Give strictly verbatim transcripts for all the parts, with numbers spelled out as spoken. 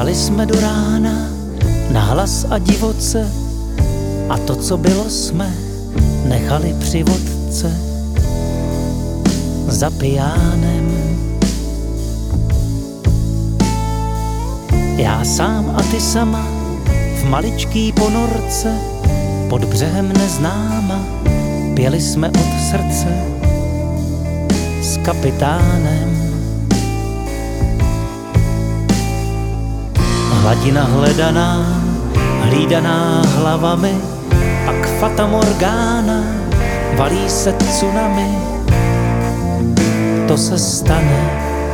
Hráli jsme do rána na hlas a divoce a to, co bylo, jsme nechali při vodce za pijánem. Já sám a ty sama v maličký ponorce pod břehem neznáma pěli jsme od srdce s kapitánem. Hladina hledaná, hlídaná hlavami, pak fata morgána, valí se tsunami. To se stane.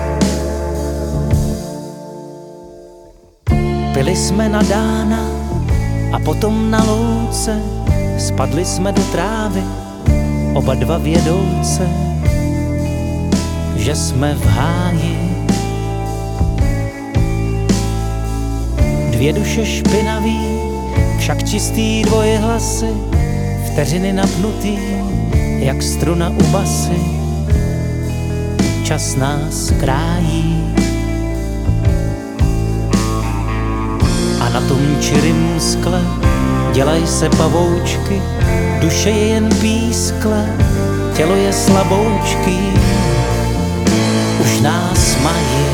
Pili jsme na dána a potom na louce spadli jsme do trávy, oba dva vědouce, že jsme v háji. Dvě duše špinavý, však čistý dvojhlasy, vteřiny napnutý, jak struna u basy. Čas nás krájí a na tom čirým skle dělaj se pavoučky, duše je jen pískle, tělo je slaboučký, už nás mají.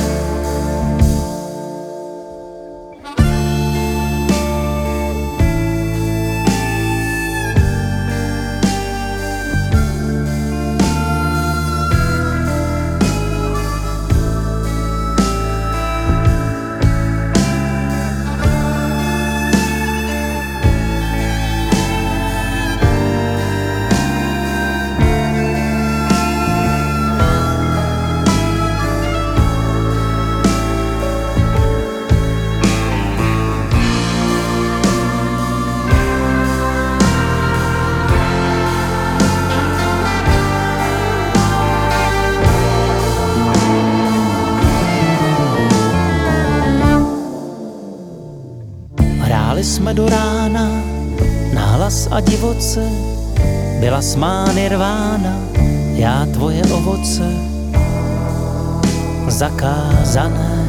Hráli jsme do rána na hlas a divoce, byla smá nirvána, já tvoje ovoce, zakázané.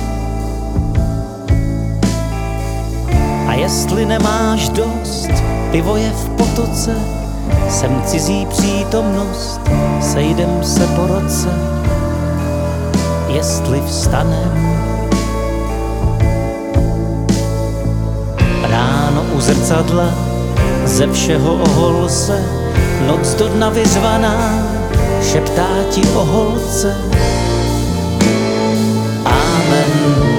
A jestli nemáš dost, pivo je v potoce, jsem cizí přítomnost, sejdem se po roce, jestli vstanem. Ráno u zrcadla, ze všeho ohol se, noc do dna vyřvaná, šeptá ti o holce. Amen.